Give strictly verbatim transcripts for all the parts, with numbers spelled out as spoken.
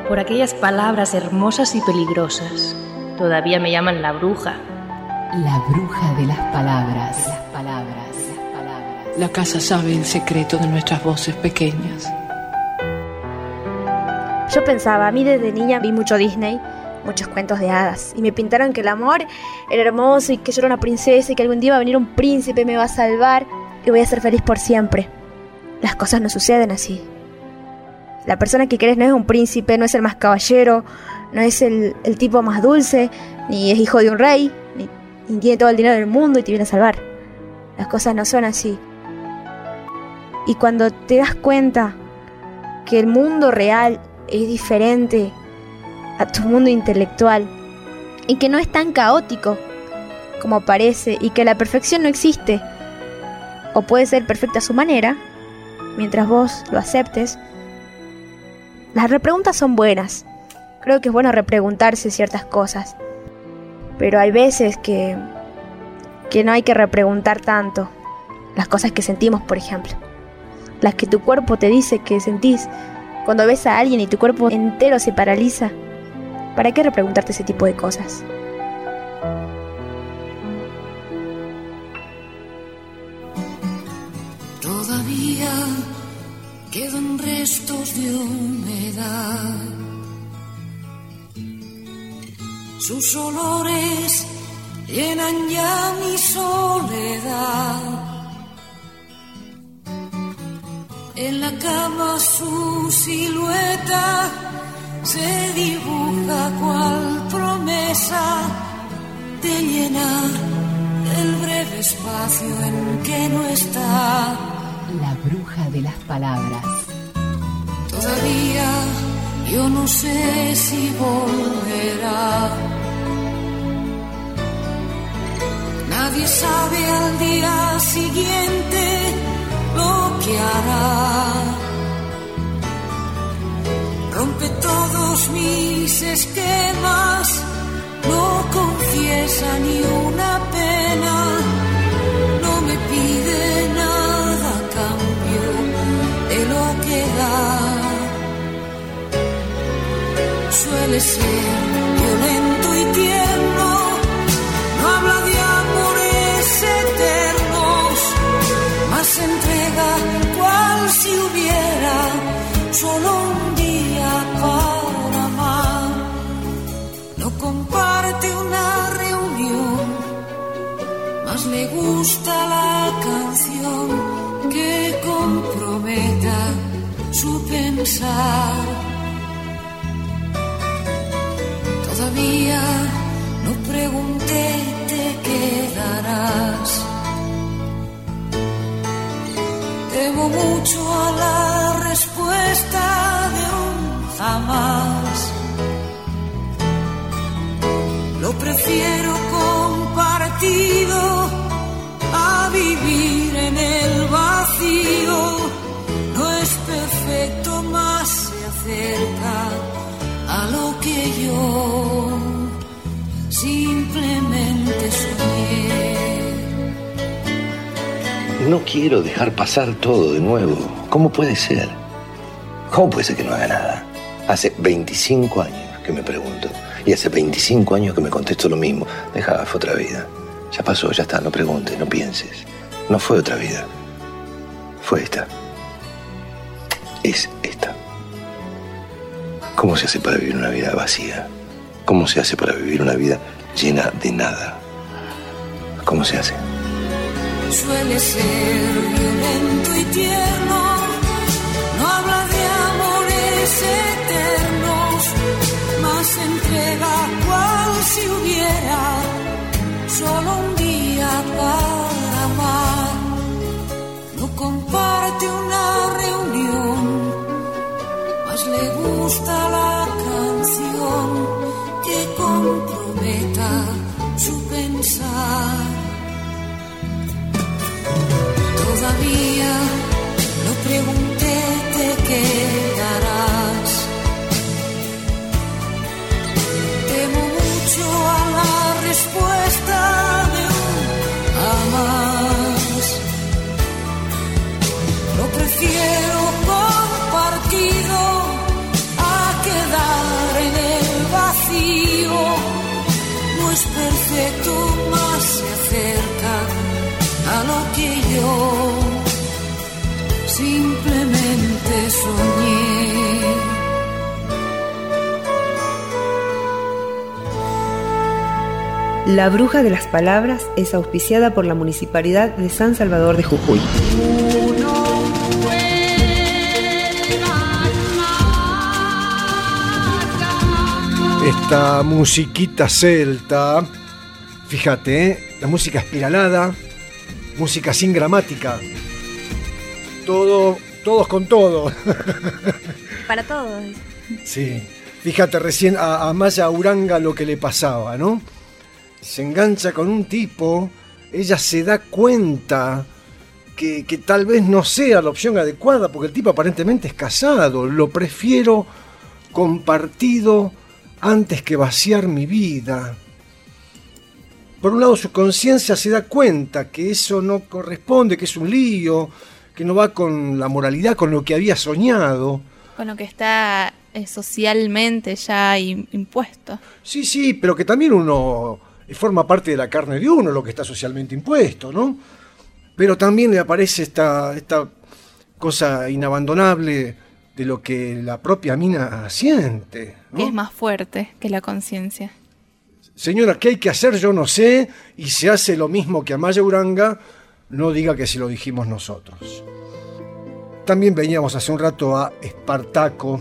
por aquellas palabras hermosas y peligrosas. Todavía me llaman la bruja. La bruja de las palabras. De las palabras. De las palabras. La casa sabe el secreto de nuestras voces pequeñas. Yo pensaba, a mí desde niña vi mucho Disney, muchos cuentos de hadas, y me pintaron que el amor era hermoso y que yo era una princesa y que algún día iba a venir un príncipe y me va a salvar y voy a ser feliz por siempre. Las cosas no suceden así. La persona que querés no es un príncipe, no es el más caballero, no es el, el tipo más dulce, ni es hijo de un rey, ni, ni tiene todo el dinero del mundo y te viene a salvar. Las cosas no son así. Y cuando te das cuenta que el mundo real es diferente a tu mundo intelectual y que no es tan caótico como parece y que la perfección no existe o puede ser perfecta a su manera, mientras vos lo aceptes, las repreguntas son buenas. Creo que es bueno repreguntarse ciertas cosas, pero hay veces que, que no hay que repreguntar tanto las cosas que sentimos, por ejemplo, las que tu cuerpo te dice que sentís. Cuando ves a alguien y tu cuerpo entero se paraliza, ¿para qué repreguntarte ese tipo de cosas? Todavía quedan restos de humedad. Sus olores llenan ya mi soledad. En la cama su silueta se dibuja cual promesa de llenar el breve espacio en que no está. La bruja de las palabras. Todavía yo no sé si volverá. Nadie sabe al día siguiente lo que hará. Rompe todos mis esquemas, no confiesa ni una pena, no me pide nada a cambio de lo que da. Suele ser violento y tierno, no habla de amores eternos, más entrega cual si hubiera solo un día para amar. No comparte una reunión, más le gusta la canción que comprometa su pensar. Todavía no pregunté, te quedarás. Temo mucho a la respuesta de un jamás. Lo prefiero compartido a vivir en el vacío. No es perfecto, más se acerca a lo que yo simplemente soñé. No quiero dejar pasar todo de nuevo. ¿Cómo puede ser? ¿Cómo puede ser que no haga nada? Hace veinticinco años que me pregunto. Y hace veinticinco años que me contesto lo mismo. Deja, fue otra vida. Ya pasó, ya está. No preguntes, no pienses. No fue otra vida. Fue esta. Es esta. ¿Cómo se hace para vivir una vida vacía? ¿Cómo se hace para vivir una vida llena de nada? ¿Cómo se hace? Suele ser violento y tierno, no habla de amores eternos, más entrega cual si hubiera solo un día para amar. No comparte una reunión, más le gusta la canción que comprometa su pensar. Todavía no pregunté, te quedarás. Temo mucho a la respuesta de un jamás. Lo prefiero compartido a quedar secreto más se acerca a lo que yo simplemente soñé. La Bruja de las Palabras es auspiciada por la Municipalidad de San Salvador de Jujuy. Esta musiquita celta, fíjate, ¿eh? La música espiralada, música sin gramática, todo, todos con todo. Para todos. Sí, fíjate recién a Amaya Uranga lo que le pasaba, ¿no? Se engancha con un tipo, ella se da cuenta que, que tal vez no sea la opción adecuada, porque el tipo aparentemente es casado, lo prefiero compartido antes que vaciar mi vida. Por un lado, su conciencia se da cuenta que eso no corresponde, que es un lío, que no va con la moralidad, con lo que había soñado. Con lo que está eh, socialmente ya impuesto. Sí, sí, pero que también uno forma parte de la carne de uno, lo que está socialmente impuesto, ¿no? Pero también le aparece esta, esta cosa inabandonable de lo que la propia mina siente, ¿no? Que es más fuerte que la conciencia. Señora, ¿qué hay que hacer? Yo no sé, y se hace lo mismo que Amaya Uranga, no diga que se lo dijimos nosotros. También veníamos hace un rato a Espartaco.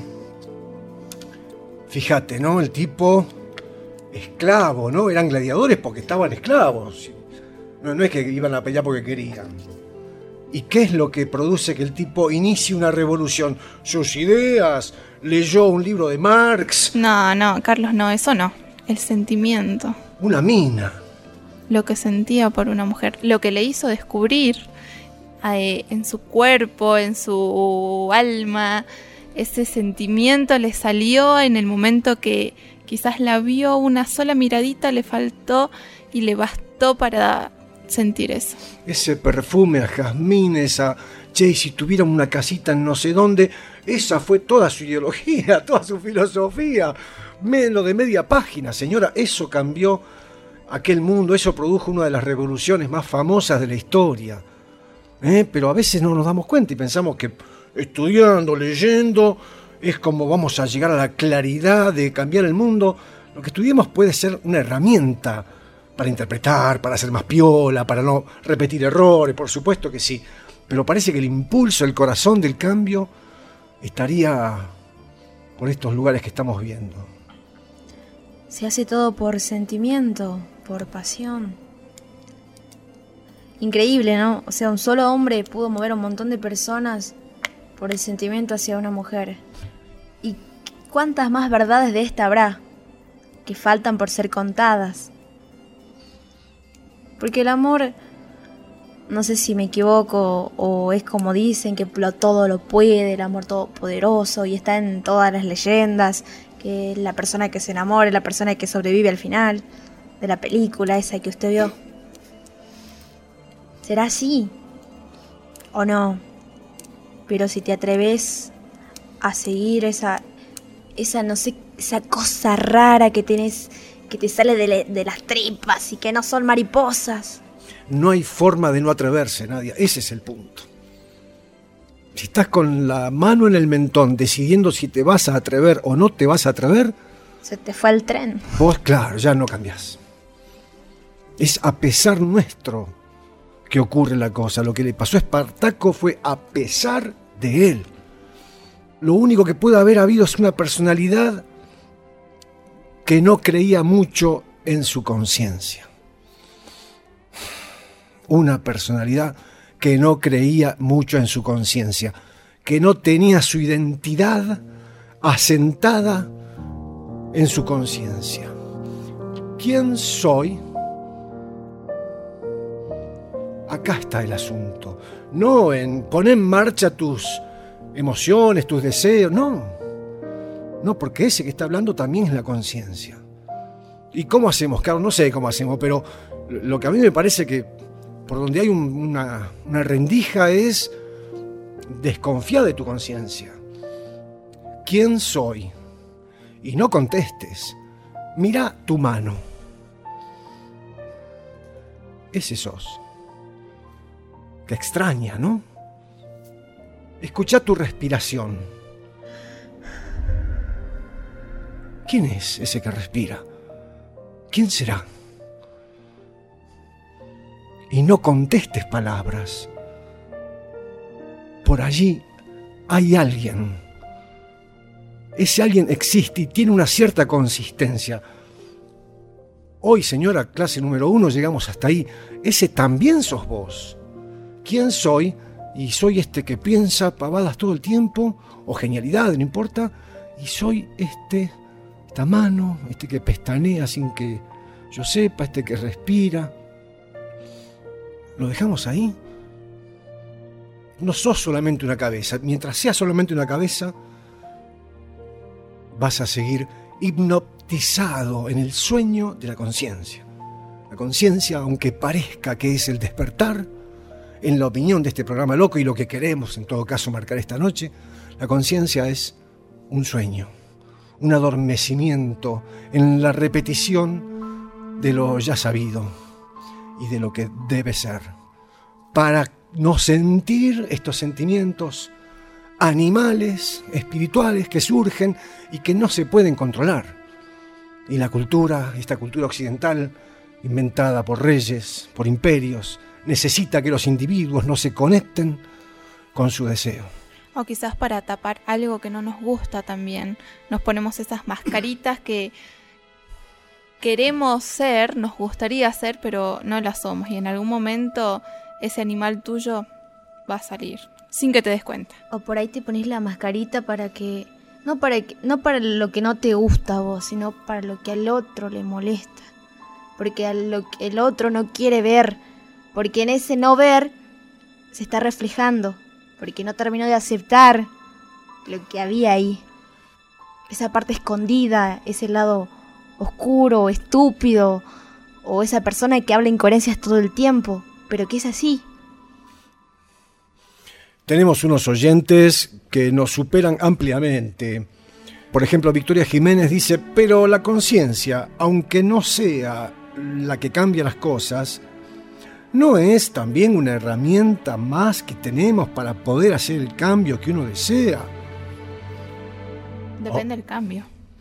Fíjate, ¿no? El tipo esclavo, ¿no? Eran gladiadores porque estaban esclavos. No, no es que iban a pelear porque querían. ¿Y qué es lo que produce que el tipo inicie una revolución? Sus ideas, leyó un libro de Marx. No, no, Carlos, no, eso no. El sentimiento. Una mina. Lo que sentía por una mujer. Lo que le hizo descubrir eh, en su cuerpo, en su alma. Ese sentimiento le salió en el momento que quizás la vio, una sola miradita le faltó y le bastó para sentir eso. Ese perfume a jazmín, esa, che, si tuviera una casita en no sé dónde, esa fue toda su ideología, toda su filosofía. Menos de media página, señora, eso cambió aquel mundo, eso produjo una de las revoluciones más famosas de la historia. ¿Eh? Pero a veces no nos damos cuenta y pensamos que estudiando, leyendo, es como vamos a llegar a la claridad de cambiar el mundo. Lo que estudiemos puede ser una herramienta para interpretar, para ser más piola, para no repetir errores, por supuesto que sí. Pero parece que el impulso, el corazón del cambio estaría por estos lugares que estamos viendo. Se hace todo por sentimiento, por pasión. Increíble, ¿no? O sea, un solo hombre pudo mover a un montón de personas por el sentimiento hacia una mujer. ¿Y cuántas más verdades de esta habrá que faltan por ser contadas? Porque el amor, no sé si me equivoco o es como dicen, que lo, todo lo puede, el amor todopoderoso, y está en todas las leyendas, que es la persona que se enamora, la persona que sobrevive al final de la película esa que usted vio. ¿Será así o no? Pero si te atreves a seguir esa, esa no sé, esa cosa rara que tenés, que te sale de, le, de las tripas y que no son mariposas. No hay forma de no atreverse, Nadia. Ese es el punto. Si estás con la mano en el mentón decidiendo si te vas a atrever o no te vas a atrever, se te fue el tren. Vos, claro, ya no cambiás. Es a pesar nuestro que ocurre la cosa. Lo que le pasó a Espartaco fue a pesar de él. Lo único que puede haber habido es una personalidad que no creía mucho en su conciencia. Una personalidad que no creía mucho en su conciencia, que no tenía su identidad asentada en su conciencia. ¿Quién soy? Acá está el asunto. No en poner en marcha tus emociones, tus deseos, no. No, porque ese que está hablando también es la conciencia. ¿Y cómo hacemos? Claro, no sé cómo hacemos, pero lo que a mí me parece que por donde hay un, una, una rendija es desconfiar de tu conciencia. ¿Quién soy? Y no contestes. Mira tu mano. ese sos. Qué extraña, ¿no? Escucha tu respiración. ¿Quién es ese que respira? ¿Quién será? Y no contestes palabras. Por allí hay alguien. Ese alguien existe y tiene una cierta consistencia. Hoy, señora, clase número uno, llegamos hasta ahí. Ese también sos vos. ¿Quién soy? Y soy este que piensa pavadas todo el tiempo, o genialidad, no importa. Y soy este, esta mano, este que pestanea sin que yo sepa, este que respira. ¿Lo dejamos ahí? No sos solamente una cabeza. Mientras seas solamente una cabeza, vas a seguir hipnotizado en el sueño de la conciencia. La conciencia, aunque parezca que es el despertar, en la opinión de este programa loco y lo que queremos en todo caso marcar esta noche, la conciencia es un sueño, un adormecimiento en la repetición de lo ya sabido y de lo que debe ser, para no sentir estos sentimientos animales, espirituales que surgen y que no se pueden controlar. Y la cultura, esta cultura occidental, inventada por reyes, por imperios, necesita que los individuos no se conecten con su deseo. O quizás para tapar algo que no nos gusta también. Nos ponemos esas mascaritas que queremos ser, nos gustaría ser, pero no las somos. Y en algún momento ese animal tuyo va a salir, sin que te des cuenta. O por ahí te pones la mascarita para que... No para, que, no para lo que no te gusta a vos, sino para lo que al otro le molesta. Porque a lo que el otro no quiere ver. Porque en ese no ver se está reflejando. Porque no terminó de aceptar lo que había ahí. Esa parte escondida, ese lado oscuro, estúpido. O esa persona que habla incoherencias todo el tiempo. Pero que es así. Tenemos unos oyentes que nos superan ampliamente. Por ejemplo, Victoria Jiménez dice, pero la conciencia, aunque no sea la que cambia las cosas, ¿no es también una herramienta más que tenemos para poder hacer el cambio que uno desea? Depende del cambio.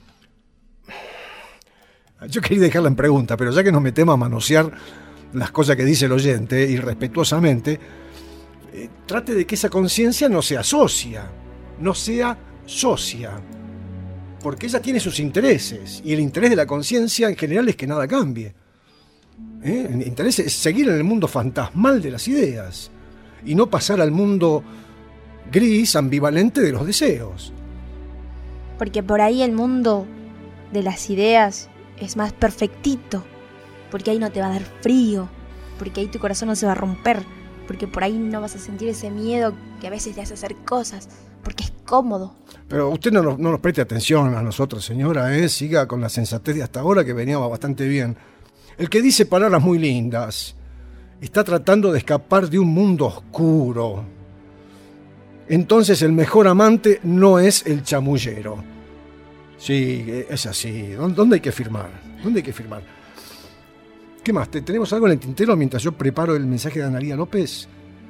Yo quería dejarla en pregunta, pero ya que nos metemos a manosear las cosas que dice el oyente, irrespetuosamente, eh, trate de que esa conciencia no sea socia, no sea socia, porque ella tiene sus intereses, y el interés de la conciencia en general es que nada cambie. ¿Eh? El interés es seguir en el mundo fantasmal de las ideas, y no pasar al mundo gris, ambivalente de los deseos. Porque por ahí el mundo de las ideas es más perfectito, porque ahí no te va a dar frío, porque ahí tu corazón no se va a romper, porque por ahí no vas a sentir ese miedo que a veces te hace hacer cosas, porque es cómodo. Pero usted no nos, no nos preste atención a nosotros, señora, ¿eh? Siga con la sensatez de hasta ahora, que veníamos bastante bien. El que dice palabras muy lindas está tratando de escapar de un mundo oscuro. Entonces el mejor amante no es el chamullero. Sí, es así. ¿Dónde hay que firmar? ¿Dónde hay que firmar? ¿Qué más? ¿Tenemos algo en el tintero mientras yo preparo el mensaje de Analía López?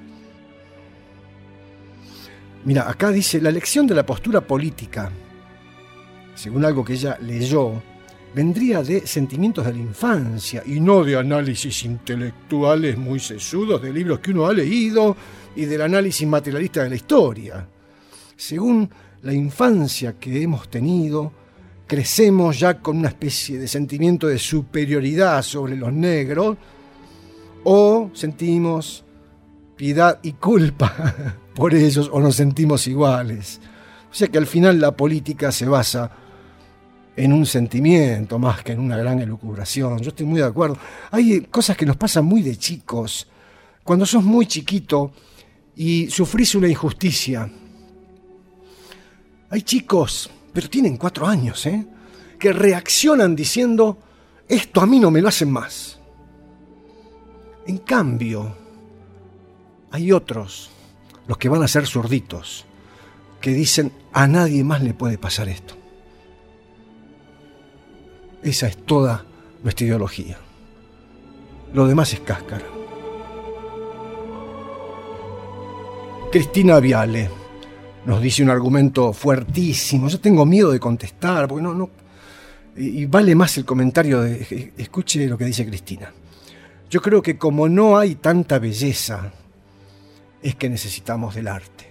Mira, acá dice, la elección de la postura política, según algo que ella leyó, vendría de sentimientos de la infancia y no de análisis intelectuales muy sesudos de libros que uno ha leído y del análisis materialista de la historia. Según la infancia que hemos tenido, crecemos ya con una especie de sentimiento de superioridad sobre los negros, o sentimos piedad y culpa por ellos, o nos sentimos iguales. O sea que al final la política se basa en un sentimiento más que en una gran elucubración. Yo estoy muy de acuerdo. Hay cosas que nos pasan muy de chicos. Cuando sos muy chiquito y sufrís una injusticia. Hay chicos, pero tienen cuatro años, ¿eh? que reaccionan diciendo, esto a mí no me lo hacen más. En cambio, hay otros, los que van a ser zurditos, que dicen, a nadie más le puede pasar esto. Esa es toda nuestra ideología. Lo demás es cáscara. Cristina Viale nos dice un argumento fuertísimo. Yo tengo miedo de contestar, porque no, no. Y vale más el comentario de. Escuche lo que dice Cristina. Yo creo que como no hay tanta belleza, es que necesitamos del arte.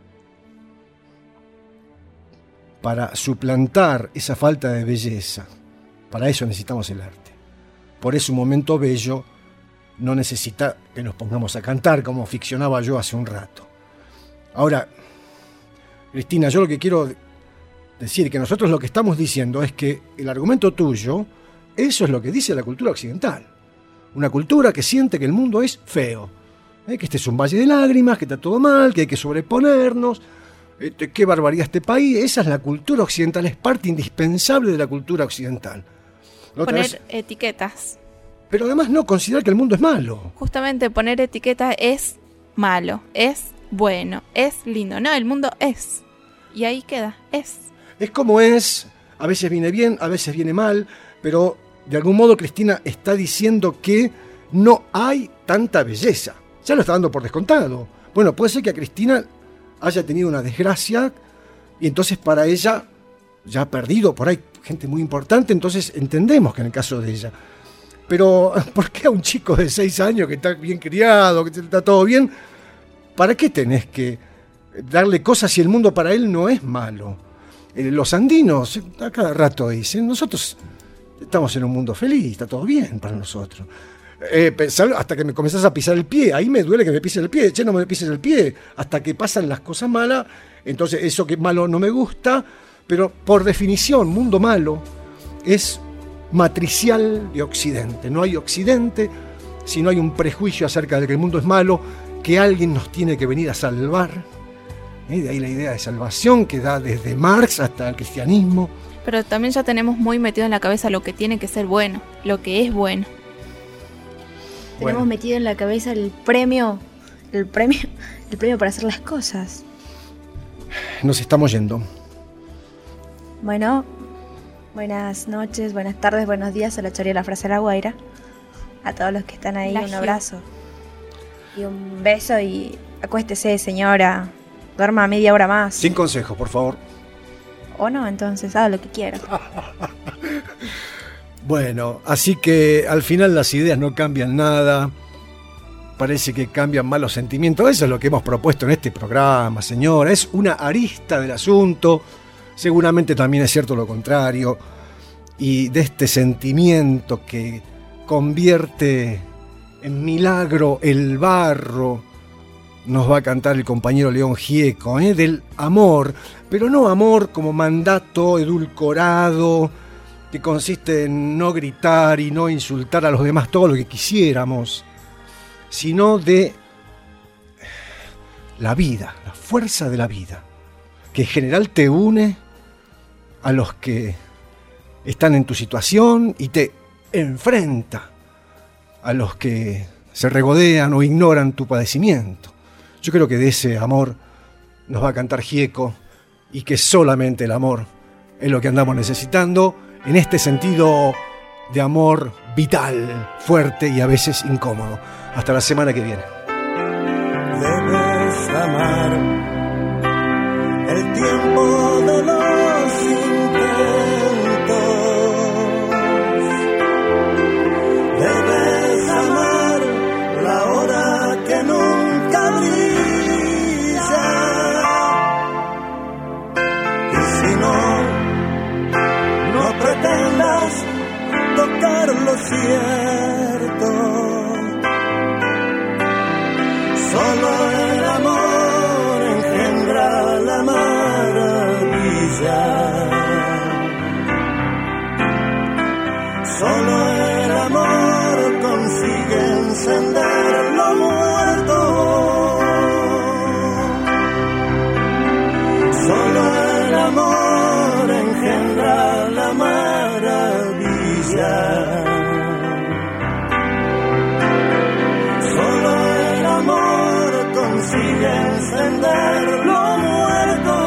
Para suplantar esa falta de belleza, para eso necesitamos el arte. Por eso un momento bello no necesita que nos pongamos a cantar, como ficcionaba yo hace un rato. Ahora, Cristina, yo lo que quiero decir, que nosotros lo que estamos diciendo es que el argumento tuyo, eso es lo que dice la cultura occidental. Una cultura que siente que el mundo es feo, ¿eh? Que este es un valle de lágrimas, que está todo mal, que hay que sobreponernos, eh, qué barbaridad este país. Esa es la cultura occidental, es parte indispensable de la cultura occidental. Poner vez, etiquetas. Pero además no considerar que el mundo es malo. Justamente poner etiquetas es malo, es bueno, es lindo. No, el mundo es. Y ahí queda, es. Es como es, a veces viene bien, a veces viene mal, pero de algún modo Cristina está diciendo que no hay tanta belleza. Ya lo está dando por descontado. Bueno, puede ser que a Cristina haya tenido una desgracia y entonces para ella ya ha perdido por ahí gente muy importante, entonces entendemos que en el caso de ella. Pero ¿por qué a un chico de seis años que está bien criado, que está todo bien, para qué tenés que darle cosas si el mundo para él no es malo? Eh, los andinos a cada rato dicen, nosotros estamos en un mundo feliz, está todo bien para nosotros. Eh, pensar, hasta que me comenzás a pisar el pie, ahí me duele que me pises el pie, che, no me pises el pie, hasta que pasan las cosas malas, entonces eso que malo no me gusta, pero por definición, mundo malo es matricial de Occidente. No hay Occidente si no hay un prejuicio acerca de que el mundo es malo, que alguien nos tiene que venir a salvar. ¿Eh? De ahí la idea de salvación que da desde Marx hasta el cristianismo. Pero también ya tenemos muy metido en la cabeza lo que tiene que ser bueno, lo que es bueno. Tenemos Bueno. metido en la cabeza el premio, el premio, el premio para hacer las cosas. Nos estamos yendo. Bueno, buenas noches, buenas tardes, buenos días a la Choría de la Frase de la Guaira. A todos los que están ahí, La un Gil. abrazo y un beso y acuéstese, señora. Duerma media hora más. Sin consejos, por favor. O no, entonces haga lo que quiera. Bueno, así que al final las ideas no cambian nada. Parece que cambian más los sentimientos. Eso es lo que hemos propuesto en este programa, señora. Es una arista del asunto. Seguramente también es cierto lo contrario. Y de este sentimiento que convierte en milagro el barro, nos va a cantar el compañero León Gieco, ¿eh? Del amor. Pero no amor como mandato edulcorado, que consiste en no gritar y no insultar a los demás todo lo que quisiéramos, sino de la vida, la fuerza de la vida, que en general te une a los que están en tu situación y te enfrenta a los que se regodean o ignoran tu padecimiento. Yo creo que de ese amor nos va a cantar Gieco y que solamente el amor es lo que andamos necesitando en este sentido de amor vital, fuerte y a veces incómodo. Hasta la semana que viene. Debes amar el tiempo de los intentos. Debes amar la hora que nunca brilla. Y si no, no pretendas tocar lo cierto. Solo el amor engendra la maravilla. Solo el amor consigue encender lo muerto. Solo el amor engendra la maravilla. Solo el amor consigue encender lo muerto.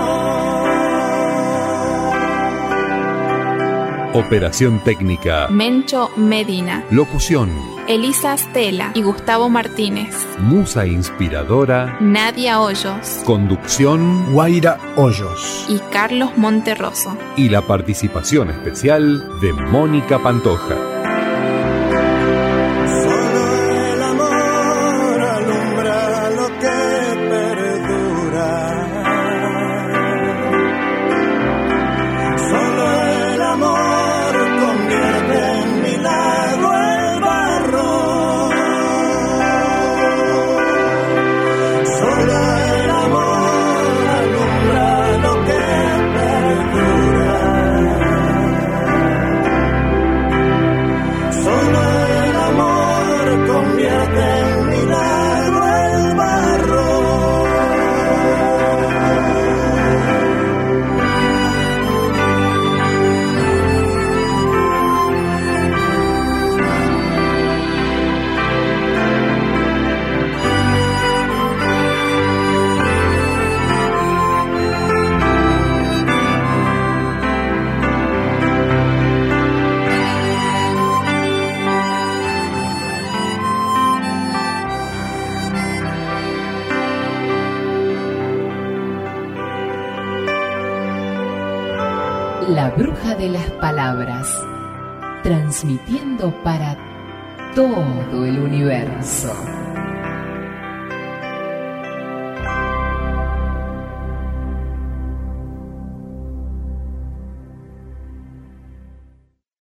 Operación técnica. Mencho Medina. Locución. Elisa Stella y Gustavo Martínez. Musa inspiradora, Nadia Hoyos. Conducción, Guaira Hoyos. Y Carlos Monterroso. Y la participación especial de Mónica Pantoja. La Bruja de las Palabras, transmitiendo para todo el universo.